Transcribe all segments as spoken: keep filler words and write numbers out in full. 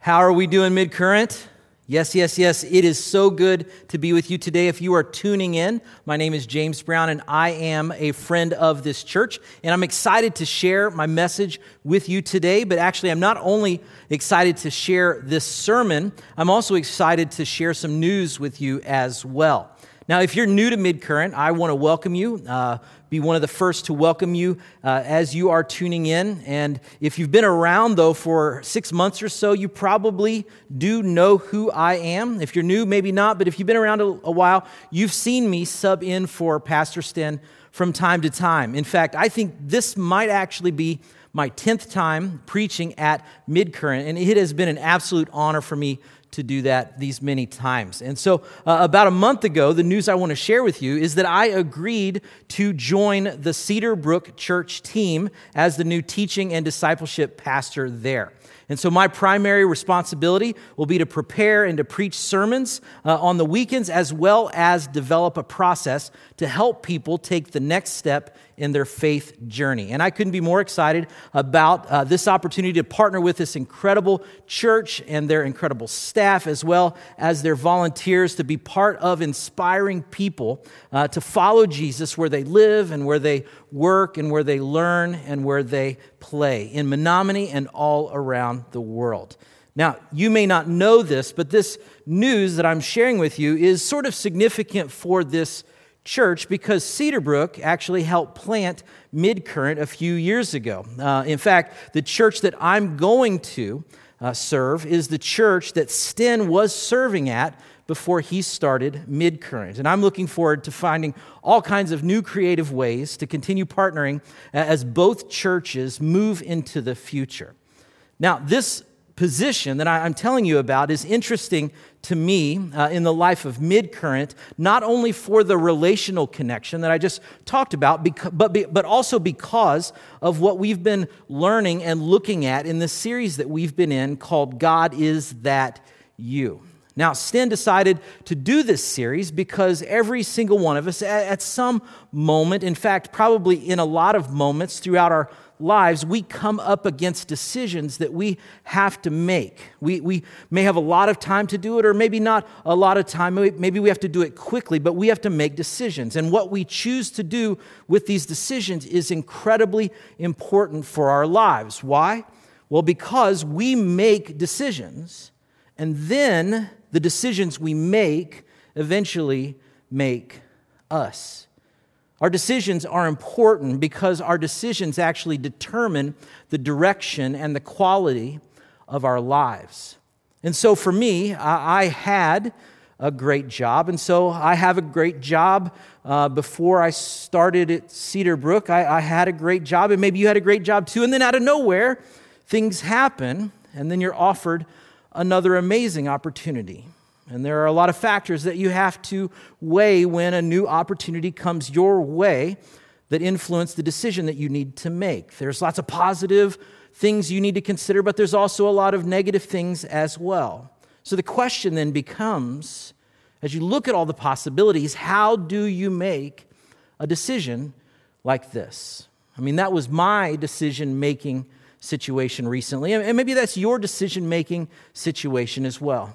How are we doing, Midcurrent? Yes, yes, yes. It is so good to be with you today. If you are tuning in, my name is James Brown, and I am a friend of this church. And I'm excited to share my message with you today. But actually, I'm not only excited to share this sermon, I'm also excited to share some news with you as well. Now, if you're new to Midcurrent, I want to welcome you, uh, be one of the first to welcome you uh, as you are tuning in. And if you've been around, though, for six months or so, you probably do know who I am. If you're new, maybe not, but if you've been around a, a while, you've seen me sub in for Pastor Sten from time to time. In fact, I think this might actually be my tenth time preaching at Midcurrent, and it has been an absolute honor for me to do that these many times. And so uh, about a month ago, the news I want to share with you is that I agreed to join the Cedar Brook Church team as the new teaching and discipleship pastor there. And so my primary responsibility will be to prepare and to preach sermons uh, on the weekends, as well as develop a process to help people take the next step in their faith journey. And I couldn't be more excited about uh, this opportunity to partner with this incredible church and their incredible staff, as well as their volunteers, to be part of inspiring people uh, to follow Jesus where they live and where they work and where they learn and where they play, in Menominee and all around the world. Now, you may not know this, but this news that I'm sharing with you is sort of significant for this church because Cedar Brook actually helped plant Midcurrent a few years ago. Uh, in fact, the church that I'm going to uh, serve is the church that Sten was serving at before he started Midcurrent. And I'm looking forward to finding all kinds of new creative ways to continue partnering as both churches move into the future. Now, this position that I'm telling you about is interesting to me uh, in the life of Midcurrent, not only for the relational connection that I just talked about, but, but also because of what we've been learning and looking at in the series that we've been in called God Is That You? Now, Sten decided to do this series because every single one of us, at some moment, in fact, probably in a lot of moments throughout our lives, we come up against decisions that we have to make. We, we may have a lot of time to do it, or maybe not a lot of time. Maybe we have to do it quickly, but we have to make decisions. And what we choose to do with these decisions is incredibly important for our lives. Why? Well, because we make decisions, and then the decisions we make eventually make us. Our decisions are important because our decisions actually determine the direction and the quality of our lives. And so for me, I had a great job, and so I have a great job. Uh, before I started at Cedar Brook, I, I had a great job, and maybe you had a great job too, and then out of nowhere, things happen, and then you're offered another amazing opportunity. And there are a lot of factors that you have to weigh when a new opportunity comes your way that influence the decision that you need to make. There's lots of positive things you need to consider, but there's also a lot of negative things as well. So the question then becomes, as you look at all the possibilities, how do you make a decision like this? I mean, that was my decision-making situation recently, and maybe that's your decision-making situation as well.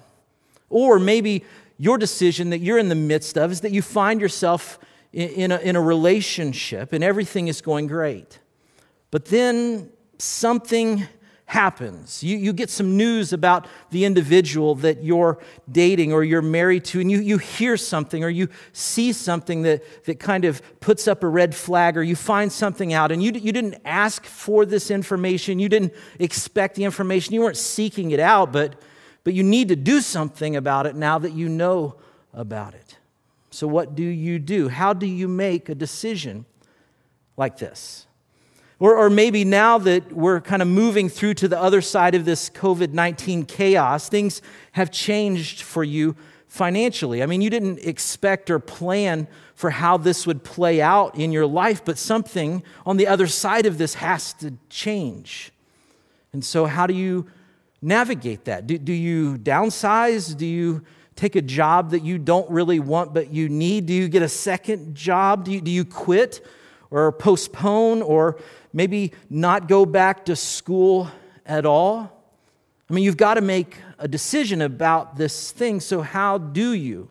Or maybe your decision that you're in the midst of is that you find yourself in a, in a relationship and everything is going great. But then something happens. You, you get some news about the individual that you're dating or you're married to, and you, you hear something or you see something that, that kind of puts up a red flag, or you find something out, and you, you didn't ask for this information. You didn't expect the information. You weren't seeking it out, but But you need to do something about it now that you know about it. So what do you do? How do you make a decision like this? Or, or maybe now that we're kind of moving through to the other side of this covid nineteen chaos, things have changed for you financially. I mean, you didn't expect or plan for how this would play out in your life, but something on the other side of this has to change. And so how do you navigate that? Do, do you downsize? Do you take a job that you don't really want but you need? Do you get a second job? Do you, do you quit or postpone or maybe not go back to school at all? I mean, you've got to make a decision about this thing, so how do you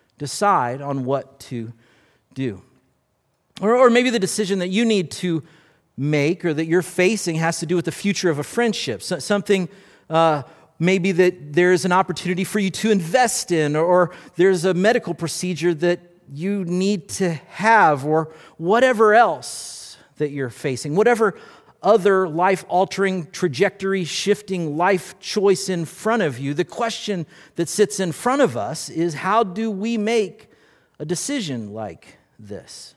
decide on what to do? Or, or maybe the decision that you need to make or that you're facing has to do with the future of a friendship, so, something uh, maybe that there's an opportunity for you to invest in, or, or there's a medical procedure that you need to have, or whatever else that you're facing, whatever other life-altering, trajectory-shifting life choice in front of you. The question that sits in front of us is, how do we make a decision like this?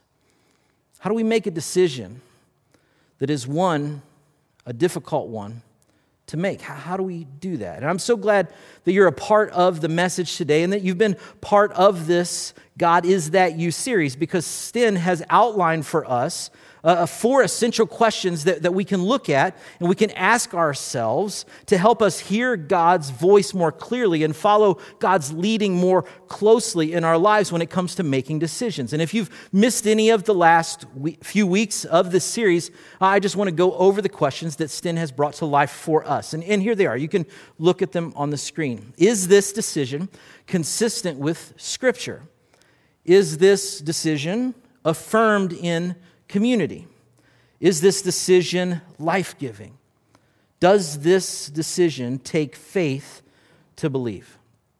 How do we make a decision that is, one, a difficult one to make? How do we do that? And I'm so glad that you're a part of the message today and that you've been part of this God Is That You series, because Sten has outlined for us uh, four essential questions that, that we can look at and we can ask ourselves to help us hear God's voice more clearly and follow God's leading more closely in our lives when it comes to making decisions. And if you've missed any of the last week, few weeks of this series, I just want to go over the questions that Sten has brought to life for us. And, and here they are. You can look at them on the screen. Is this decision consistent with Scripture? Is this decision affirmed in community? Is this decision life-giving? Does this decision take faith to believe?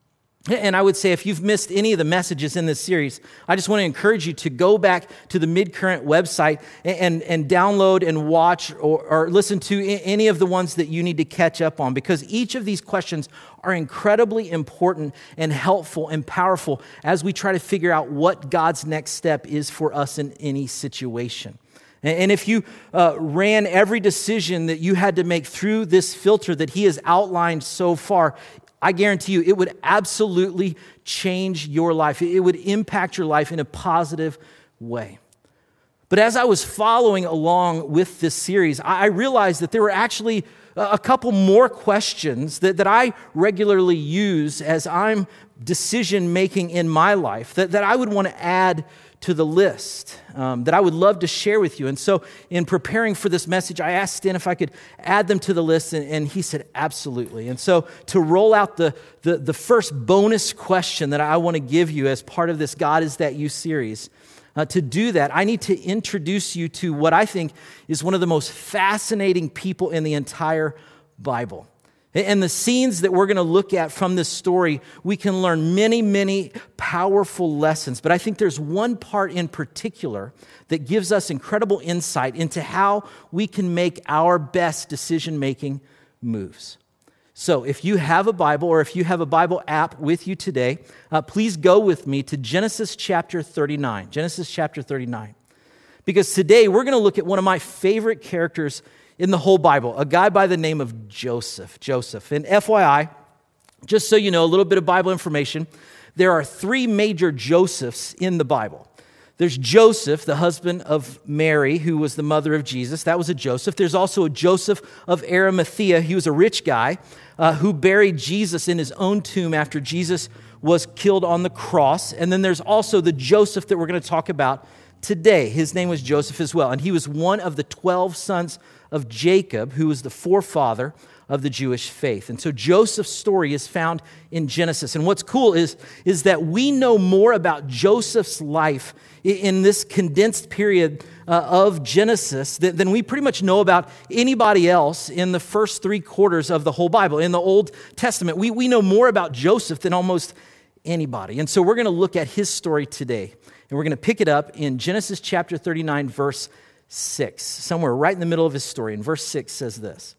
And I would say if you've missed any of the messages in this series, I just want to encourage you to go back to the Midcurrent website and, and download and watch or, or listen to any of the ones that you need to catch up on, because each of these questions are incredibly important and helpful and powerful as we try to figure out what God's next step is for us in any situation. And if you uh, ran every decision that you had to make through this filter that he has outlined so far, I guarantee you it would absolutely change your life. It would impact your life in a positive way. But as I was following along with this series, I realized that there were actually a couple more questions that, that I regularly use as I'm decision making in my life that, that I would want to add to the list, um, that I would love to share with you. And so in preparing for this message, I asked Stan if I could add them to the list, and, and he said absolutely. And so to roll out the, the, the first bonus question that I want to give you as part of this God Is That You series, uh, to do that, I need to introduce you to what I think is one of the most fascinating people in the entire Bible. And the scenes that we're going to look at from this story, we can learn many, many powerful lessons. But I think there's one part in particular that gives us incredible insight into how we can make our best decision-making moves. So if you have a Bible or if you have a Bible app with you today, uh, please go with me to Genesis chapter thirty-nine. Genesis chapter thirty-nine. Because today we're going to look at one of my favorite characters in the whole Bible, a guy by the name of Joseph. Joseph. And F Y I, just so you know, a little bit of Bible information, there are three major Josephs in the Bible. There's Joseph, the husband of Mary, who was the mother of Jesus. That was a Joseph. There's also a Joseph of Arimathea. He was a rich guy uh, who buried Jesus in his own tomb after Jesus was killed on the cross. And then there's also the Joseph that we're going to talk about today. His name was Joseph as well. And he was one of the twelve sons of Jacob, who was the forefather of the Jewish faith. And so Joseph's story is found in Genesis. And what's cool is, is that we know more about Joseph's life in this condensed period uh, of Genesis than, than we pretty much know about anybody else in the first three quarters of the whole Bible. In the Old Testament, we, we know more about Joseph than almost anybody. And so we're going to look at his story today. And we're going to pick it up in Genesis chapter thirty-nine, verse six, somewhere right in the middle of his story. And verse six says this: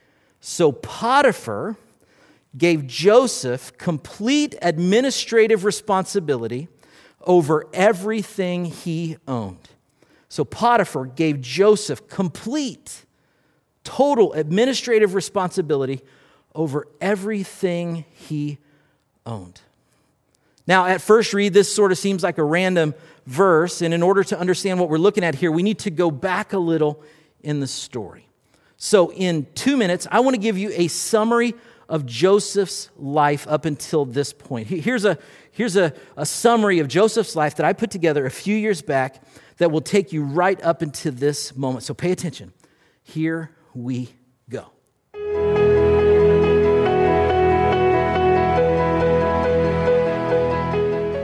So Potiphar gave Joseph complete administrative responsibility over everything he owned. So Potiphar gave Joseph complete, total administrative responsibility over everything he owned. Now, at first read, this sort of seems like a random verse, and in order to understand what we're looking at here, we need to go back a little in the story. So in two minutes, I want to give you a summary of Joseph's life up until this point. Here's a, here's a, a summary of Joseph's life that I put together a few years back that will take you right up into this moment. So pay attention. Here we go.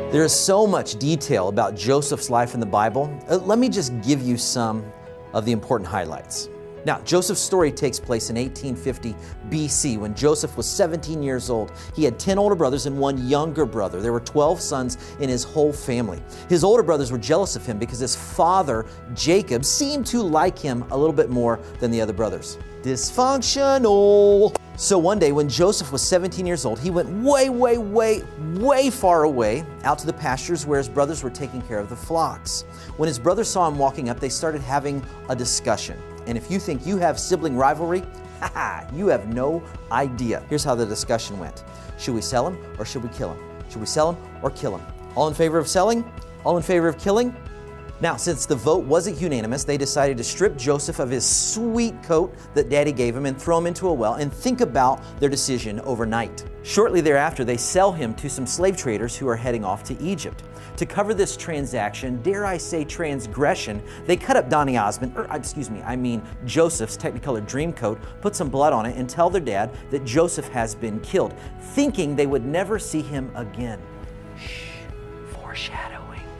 There is so much detail about Joseph's life in the Bible. Uh, let me just give you some of the important highlights. Now, Joseph's story takes place in eighteen fifty B C when Joseph was seventeen years old. He had ten older brothers and one younger brother. There were twelve sons in his whole family. His older brothers were jealous of him because his father, Jacob, seemed to like him a little bit more than the other brothers. Dysfunctional. So one day when Joseph was seventeen years old, he went way, way, way, way far away out to the pastures where his brothers were taking care of the flocks. When his brothers saw him walking up, they started having a discussion. And if you think you have sibling rivalry, haha, you have no idea. Here's how the discussion went. Should we sell him or should we kill him? Should we sell him or kill him? All in favor of selling? All in favor of killing? Now, since the vote wasn't unanimous, they decided to strip Joseph of his sweet coat that Daddy gave him and throw him into a well and think about their decision overnight. Shortly thereafter, they sell him to some slave traders who are heading off to Egypt. To cover this transaction, dare I say transgression, they cut up Donny Osmond, or excuse me, I mean Joseph's Technicolor dream coat, put some blood on it, and tell their dad that Joseph has been killed, thinking they would never see him again. Shh, foreshadowing.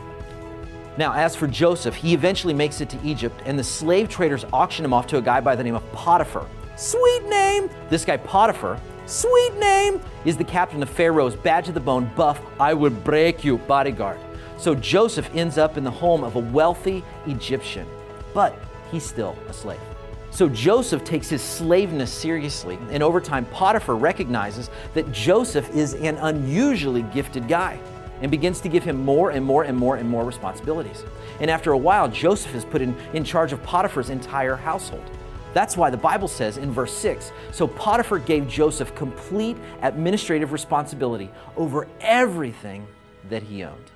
Now, as for Joseph, he eventually makes it to Egypt, and the slave traders auction him off to a guy by the name of Potiphar. Sweet name! This guy Potiphar, sweet name, is the captain of Pharaoh's badge of the bone, buff, I would break you bodyguard. So Joseph ends up in the home of a wealthy Egyptian, but he's still a slave. So Joseph takes his slaveness seriously, and over time, Potiphar recognizes that Joseph is an unusually gifted guy and begins to give him more and more and more and more responsibilities. And after a while, Joseph is put in, in charge of Potiphar's entire household. That's why the Bible says in verse six, so Potiphar gave Joseph complete administrative responsibility over everything that he owned.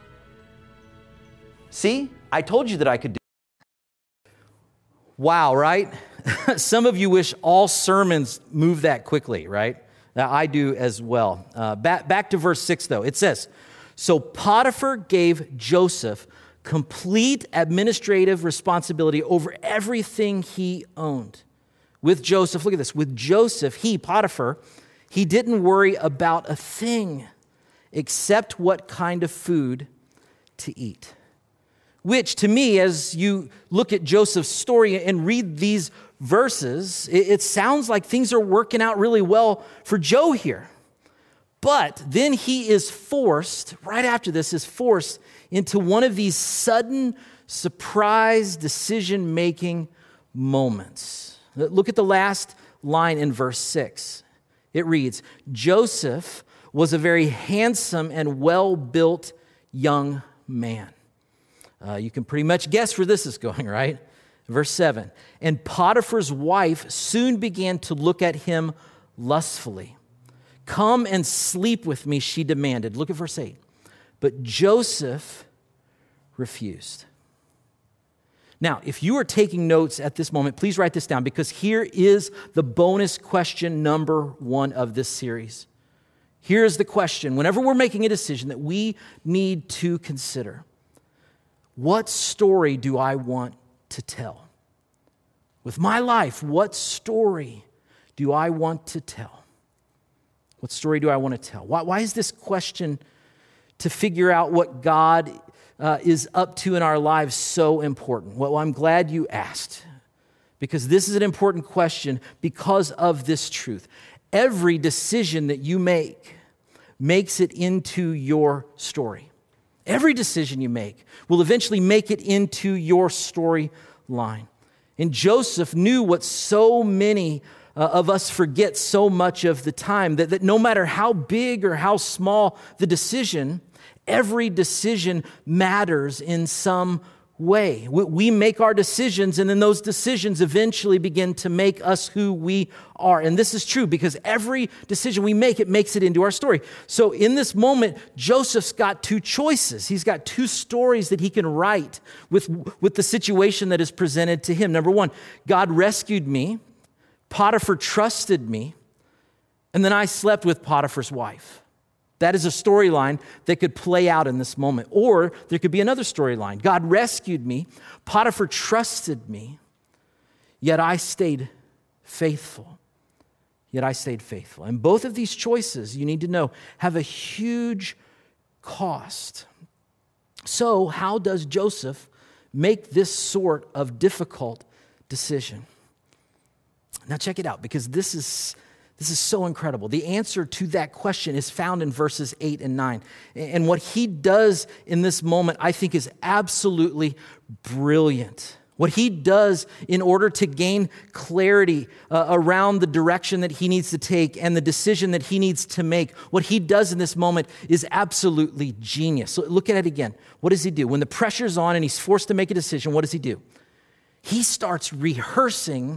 See, I told you that I could do it. Wow, right? Some of you wish all sermons move that quickly, right? Now, I do as well. Uh, back, back to verse six, though. It says, so Potiphar gave Joseph complete administrative responsibility over everything he owned. With Joseph, look at this, with Joseph, he, Potiphar, he didn't worry about a thing except what kind of food to eat. Which to me, as you look at Joseph's story and read these verses, it, it sounds like things are working out really well for Joe here. But then he is forced, right after this, is forced into one of these sudden, surprise decision-making moments. Look at the last line in verse six. It reads, Joseph was a very handsome and well-built young man. Uh, you can pretty much guess where this is going, right? Verse seven, and Potiphar's wife soon began to look at him lustfully. Come and sleep with me, she demanded. Look at verse eight. But Joseph refused. Now, if you are taking notes at this moment, please write this down because here is the bonus question number one of this series. Here's the question. Whenever we're making a decision that we need to consider, what story do I want to tell? With my life, what story do I want to tell? What story do I want to tell? Why, why is this question to figure out what God uh, is up to in our lives so important? Well, I'm glad you asked, because this is an important question because of this truth. Every decision that you make makes it into your story. Every decision you make will eventually make it into your storyline. And Joseph knew what so many Uh, of us forget so much of the time, that, that no matter how big or how small the decision, every decision matters in some way. We, we make our decisions, and then those decisions eventually begin to make us who we are. And this is true because every decision we make, it makes it into our story. So in this moment, Joseph's got two choices. He's got two stories that he can write with, with the situation that is presented to him. Number one, God rescued me. Potiphar trusted me, and then I slept with Potiphar's wife. That is a storyline that could play out in this moment. Or there could be another storyline. God rescued me, Potiphar trusted me, yet I stayed faithful. Yet I stayed faithful. And both of these choices, you need to know, have a huge cost. So how does Joseph make this sort of difficult decision? Now check it out, because this is this is so incredible. The answer to that question is found in verses eight and nine. And what he does in this moment, I think, is absolutely brilliant. What he does in order to gain clarity uh, around the direction that he needs to take and the decision that he needs to make, what he does in this moment is absolutely genius. So look at it again. What does he do? When the pressure's on and he's forced to make a decision, what does he do? He starts rehearsing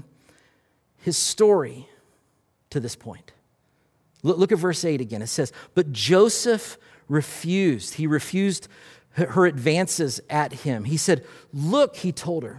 his story to this point. Look, look at verse eight again. It says, but Joseph refused. He refused her advances at him. He said, look, he told her,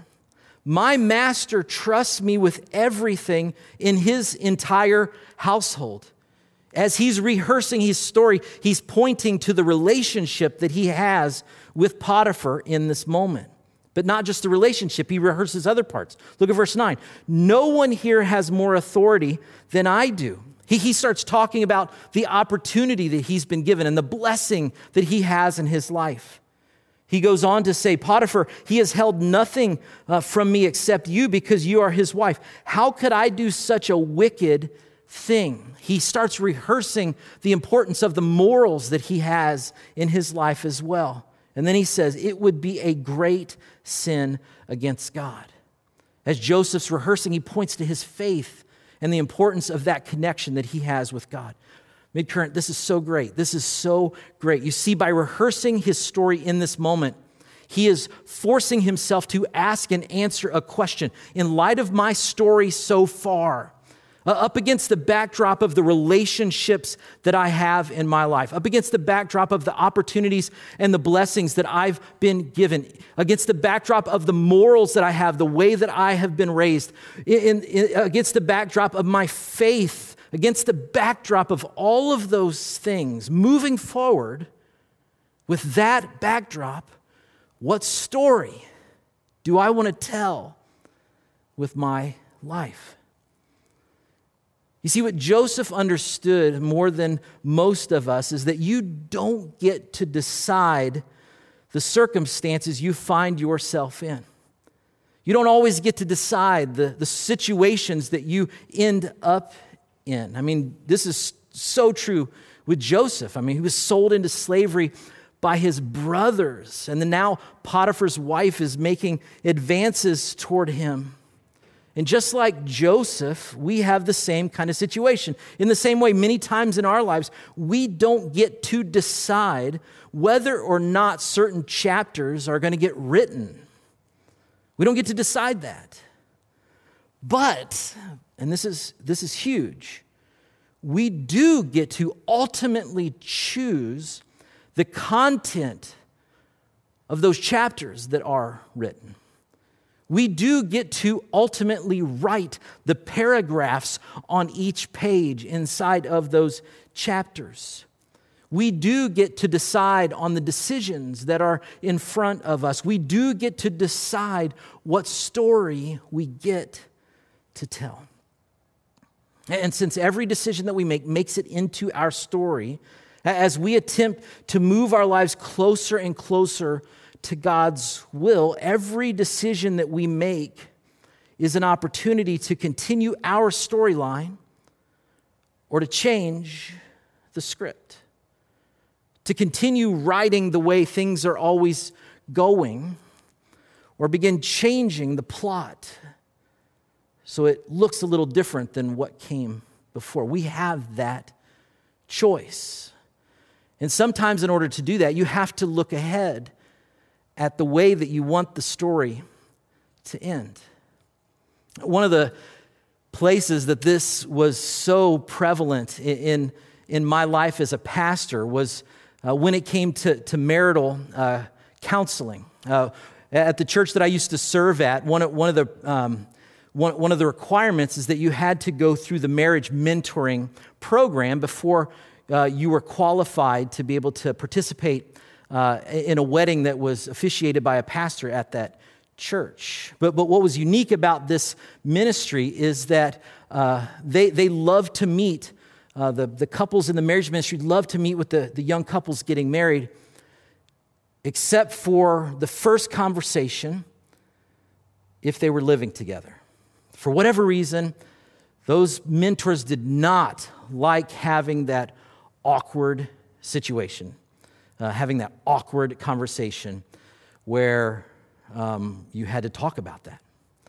my master trusts me with everything in his entire household. As he's rehearsing his story, he's pointing to the relationship that he has with Potiphar in this moment. But not just the relationship, he rehearses other parts. Look at verse nine. No one here has more authority than I do. He, he starts talking about the opportunity that he's been given and the blessing that he has in his life. He goes on to say, Potiphar, he has held nothing uh, from me except you because you are his wife. How could I do such a wicked thing? He starts rehearsing the importance of the morals that he has in his life as well. And then he says, it would be a great sin against God. As Joseph's rehearsing, he points to his faith and the importance of that connection that he has with God. Midcurrent, this is so great. This is so great. You see, by rehearsing his story in this moment, he is forcing himself to ask and answer a question. In light of my story so far, uh, up against the backdrop of the relationships that I have in my life, up against the backdrop of the opportunities and the blessings that I've been given, against the backdrop of the morals that I have, the way that I have been raised, in, in, against the backdrop of my faith, against the backdrop of all of those things, moving forward with that backdrop, what story do I want to tell with my life? You see, what Joseph understood more than most of us is that you don't get to decide the circumstances you find yourself in. You don't always get to decide the, the situations that you end up in. I mean, this is so true with Joseph. I mean, he was sold into slavery by his brothers, and then now Potiphar's wife is making advances toward him. And just like Joseph, we have the same kind of situation. In the same way, many times in our lives, we don't get to decide whether or not certain chapters are going to get written. We don't get to decide that. But, and this is this is huge, we do get to ultimately choose the content of those chapters that are written. We do get to ultimately write the paragraphs on each page inside of those chapters. We do get to decide on the decisions that are in front of us. We do get to decide what story we get to tell. And since every decision that we make makes it into our story, as we attempt to move our lives closer and closer to God's will, every decision that we make is an opportunity to continue our storyline or to change the script, to continue writing the way things are always going, or begin changing the plot so it looks a little different than what came before. We have that choice. And sometimes in order to do that, you have to look ahead at the way that you want the story to end. One of the places that this was so prevalent in, in my life as a pastor was uh, when it came to, to marital uh, counseling. Uh, at the church that I used to serve at, one of, one of the um, one, one of the requirements is that you had to go through the marriage mentoring program before uh, you were qualified to be able to participate Uh, in a wedding that was officiated by a pastor at that church. But but what was unique about this ministry is that uh, they they loved to meet, uh, the, the couples in the marriage ministry loved to meet with the, the young couples getting married except for the first conversation if they were living together. For whatever reason, those mentors did not like having that awkward situation, uh, having that awkward conversation where um, you had to talk about that.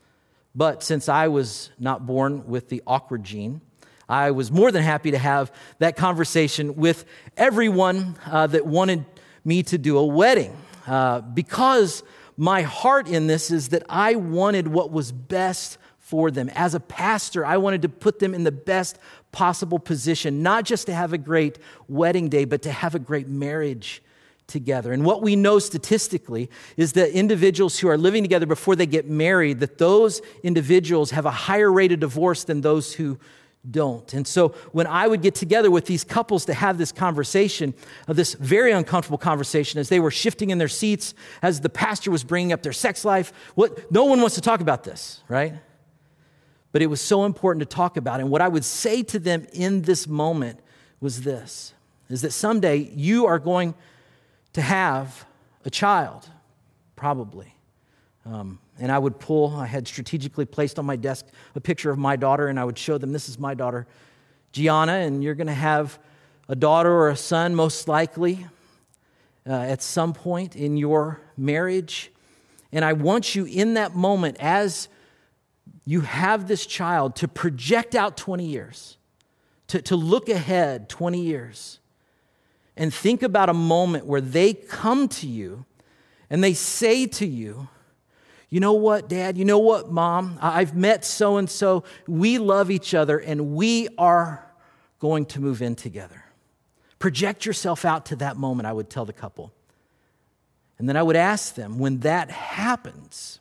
But since I was not born with the awkward gene, I was more than happy to have that conversation with everyone uh, that wanted me to do a wedding, uh, because my heart in this is that I wanted what was best for them. As a pastor, I wanted to put them in the best possible position, not just to have a great wedding day, but to have a great marriage together. And what we know statistically is that individuals who are living together before they get married, that those individuals have a higher rate of divorce than those who don't. And so when I would get together with these couples to have this conversation, uh, this very uncomfortable conversation, as they were shifting in their seats, as the pastor was bringing up their sex life, what no one wants to talk about this, right? But it was so important to talk about. And what I would say to them in this moment was this, is that someday you are going to have a child, probably. Um, and I would pull, I had strategically placed on my desk a picture of my daughter, and I would show them, this is my daughter, Gianna, and you're going to have a daughter or a son, most likely, uh, at some point in your marriage. And I want you in that moment, as you have this child, to project out twenty years, to, to look ahead twenty years, and think about a moment where they come to you and they say to you, you know what, Dad? You know what, Mom? I've met so-and-so. We love each other, and we are going to move in together. Project yourself out to that moment, I would tell the couple. And then I would ask them, when that happens,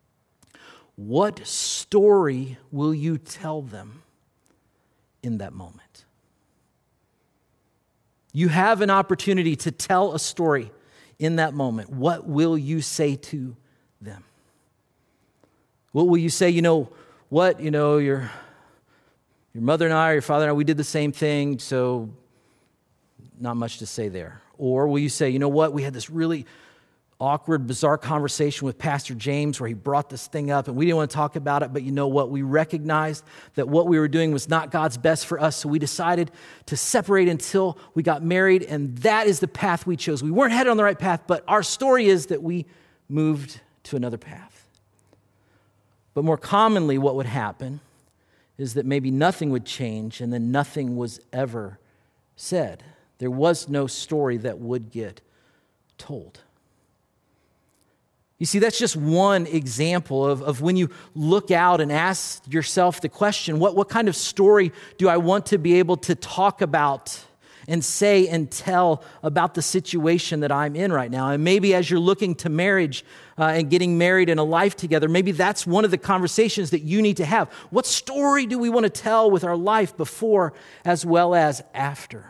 what story will you tell them in that moment? You have an opportunity to tell a story in that moment. What will you say to them? What will you say? You know what? You know, your, your mother and I, or your father and I, we did the same thing, so not much to say there. Or will you say, you know what? We had this really awkward, bizarre conversation with Pastor James where he brought this thing up and we didn't want to talk about it, but you know what? We recognized that what we were doing was not God's best for us, so we decided to separate until we got married, and that is the path we chose. We weren't headed on the right path, but our story is that we moved to another path. But more commonly, what would happen is that maybe nothing would change and then nothing was ever said. There was no story that would get told. You see, that's just one example of, of when you look out and ask yourself the question, what, what kind of story do I want to be able to talk about and say and tell about the situation that I'm in right now? And maybe as you're looking to marriage uh, and getting married and a life together, maybe that's one of the conversations that you need to have. What story do we want to tell with our life before as well as after?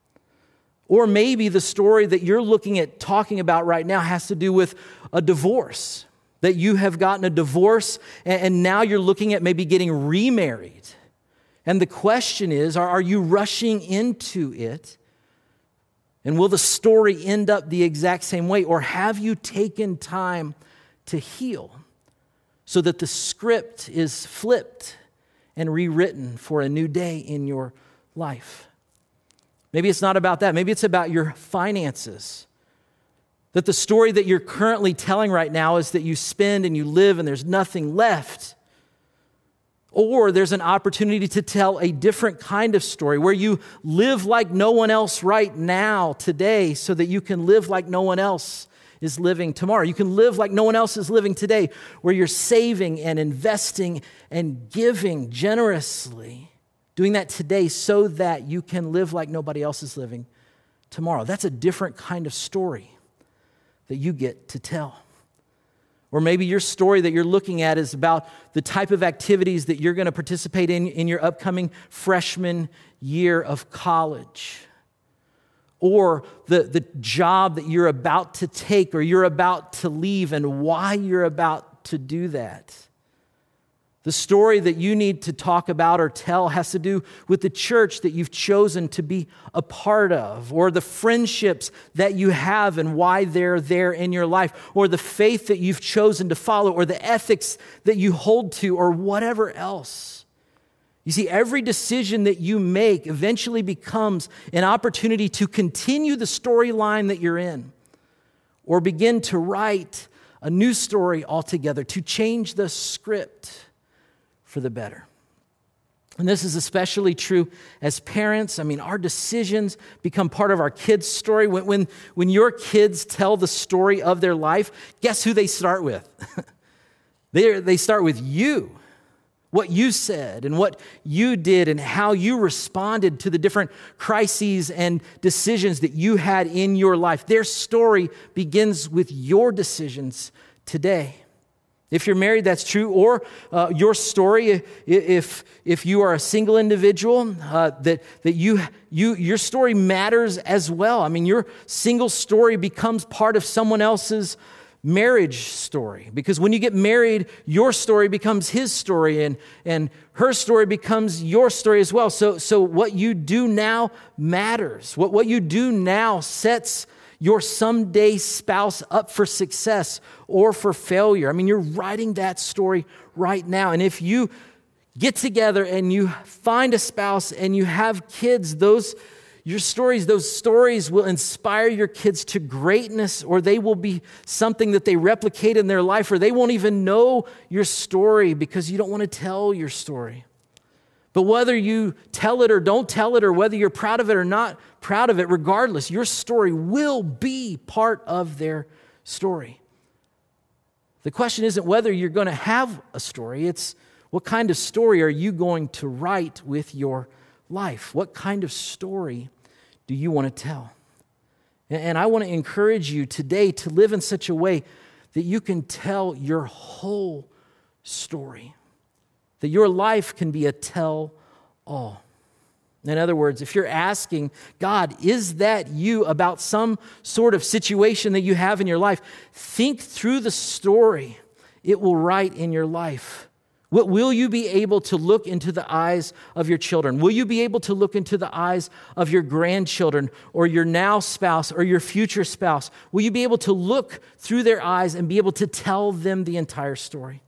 Or maybe the story that you're looking at talking about right now has to do with a divorce, that you have gotten a divorce and, and now you're looking at maybe getting remarried. And the question is, are, are you rushing into it? And will the story end up the exact same way? Or have you taken time to heal so that the script is flipped and rewritten for a new day in your life? Maybe it's not about that. Maybe it's about your finances. That the story that you're currently telling right now is that you spend and you live and there's nothing left. Or there's an opportunity to tell a different kind of story where you live like no one else right now, today, so that you can live like no one else is living tomorrow. You can live like no one else is living today, where you're saving and investing and giving generously, doing that today so that you can live like nobody else is living tomorrow. That's a different kind of story that you get to tell. Or maybe your story that you're looking at is about the type of activities that you're going to participate in in your upcoming freshman year of college. Or the, the job that you're about to take or you're about to leave and why you're about to do that. The story that you need to talk about or tell has to do with the church that you've chosen to be a part of, or the friendships that you have and why they're there in your life, or the faith that you've chosen to follow, or the ethics that you hold to, or whatever else. You see, every decision that you make eventually becomes an opportunity to continue the storyline that you're in, or begin to write a new story altogether, to change the script for the better. And this is especially true as parents. I mean, our decisions become part of our kids' story. When, when, when your kids tell the story of their life, guess who they start with? they, they start with you. What you said and what you did and how you responded to the different crises and decisions that you had in your life. Their story begins with your decisions today. If you're married, that's true. Or uh, your story, if if you are a single individual, uh, that that you you your story matters as well. I mean, your single story becomes part of someone else's marriage story, because when you get married, your story becomes his story, and and her story becomes your story as well. So so what you do now matters. What what you do now sets your someday spouse up for success or for failure. I mean, you're writing that story right now. And if you get together and you find a spouse and you have kids, those your stories, those stories will inspire your kids to greatness, or they will be something that they replicate in their life, or they won't even know your story because you don't want to tell your story. But whether you tell it or don't tell it, or whether you're proud of it or not proud of it, regardless, your story will be part of their story. The question isn't whether you're going to have a story, it's what kind of story are you going to write with your life? What kind of story do you want to tell? And I want to encourage you today to live in such a way that you can tell your whole story. That your life can be a tell-all. In other words, if you're asking, God, is that you about some sort of situation that you have in your life? Think through the story it will write in your life. What will you be able to look into the eyes of your children? Will you be able to look into the eyes of your grandchildren, or your now spouse, or your future spouse? Will you be able to look through their eyes and be able to tell them the entire story?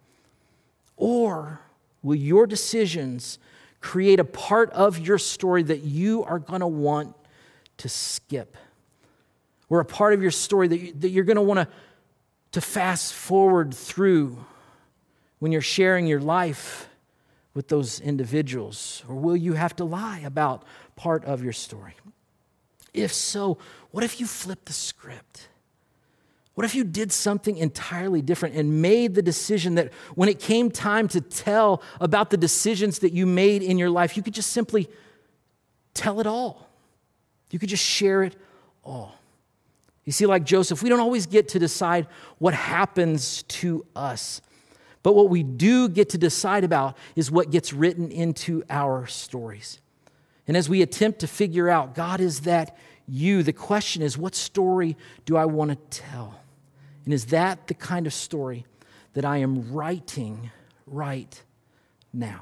Or will your decisions create a part of your story that you are going to want to skip? Or a part of your story that, you, that you're going to want to to fast forward through when you're sharing your life with those individuals? Or will you have to lie about part of your story? If so, what if you flipped the script? What if you did something entirely different and made the decision that when it came time to tell about the decisions that you made in your life, you could just simply tell it all. You could just share it all. You see, like Joseph, we don't always get to decide what happens to us. But what we do get to decide about is what gets written into our stories. And as we attempt to figure out, God, is that you? The question is, what story do I want to tell? And is that the kind of story that I am writing right now?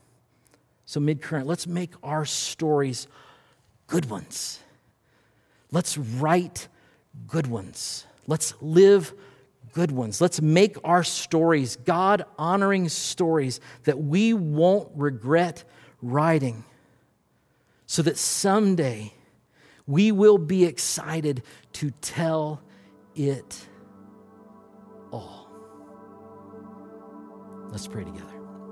So Midcurrent, let's make our stories good ones. Let's write good ones. Let's live good ones. Let's make our stories God-honoring stories that we won't regret writing, so that someday we will be excited to tell it all. Let's pray together.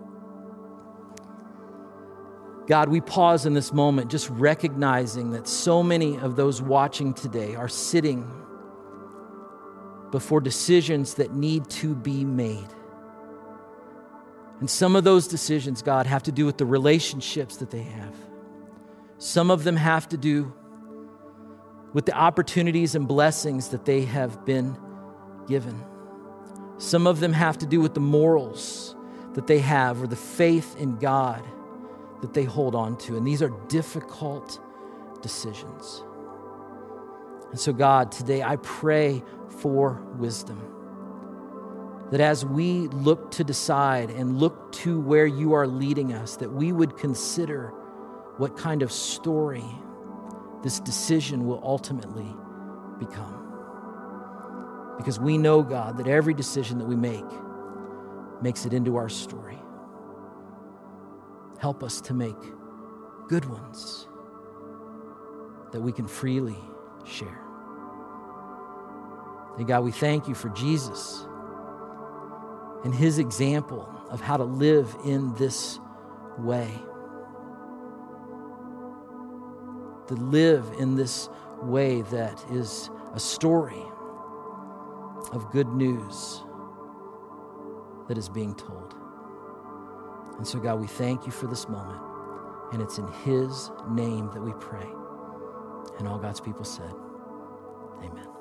God, we pause in this moment just recognizing that so many of those watching today are sitting before decisions that need to be made. And some of those decisions, God, have to do with the relationships that they have. Some of them have to do with the opportunities and blessings that they have been given. Some of them have to do with the morals that they have, or the faith in God that they hold on to. And these are difficult decisions. And so, God, today I pray for wisdom. that as we look to decide and look to where you are leading us, that we would consider what kind of story this decision will ultimately become. Because we know, God, that every decision that we make makes it into our story. Help us to make good ones that we can freely share. And God, we thank you for Jesus and his example of how to live in this way. To live in this way that is a story of good news that is being told. And so, God, we thank you for this moment. And it's in his name that we pray. And all God's people said, amen.